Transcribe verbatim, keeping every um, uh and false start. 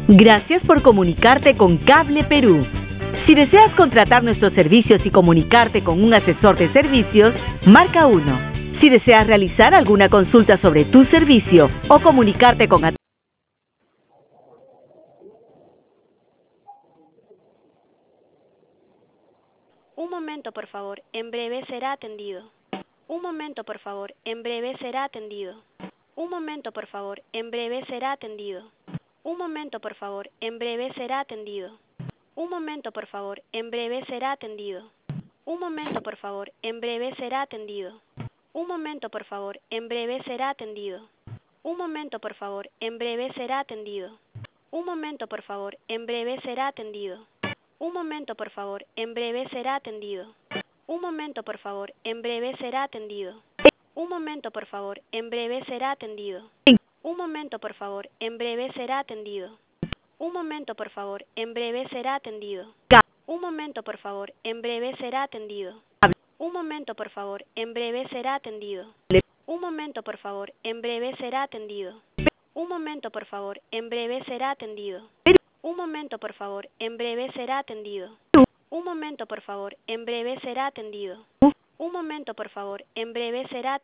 Gracias por comunicarte con Cable Perú. Si deseas contratar nuestros servicios y comunicarte con un asesor de servicios, marca uno. Si deseas realizar alguna consulta sobre tu servicio o comunicarte con Un momento, por favor. En breve será atendido. Un momento, por favor. En breve será atendido. Un momento, por favor. En breve será atendido. Un momento, por favor. En breve será atendido. Un momento, por favor. En breve será atendido. Un momento, por favor. En breve será atendido. Un momento, por favor. En breve será atendido. Un momento, por favor. En breve será atendido. Un momento, por favor. En breve será atendido. Un momento, por favor. En breve será atendido. Un momento, por favor. En breve será atendido. Un momento, por favor. En breve será atendido. Un momento, por favor. En breve será atendido. Un momento, por favor. En breve será atendido. Un momento, por favor. En breve será atendido. Un momento, por favor. En breve será atendido. Un momento, por favor. En breve será atendido. Un momento, por favor. En breve será atendido. Un momento, por favor. En breve será atendido. Un momento, por favor. En breve será atendido. Un momento, por favor. En breve será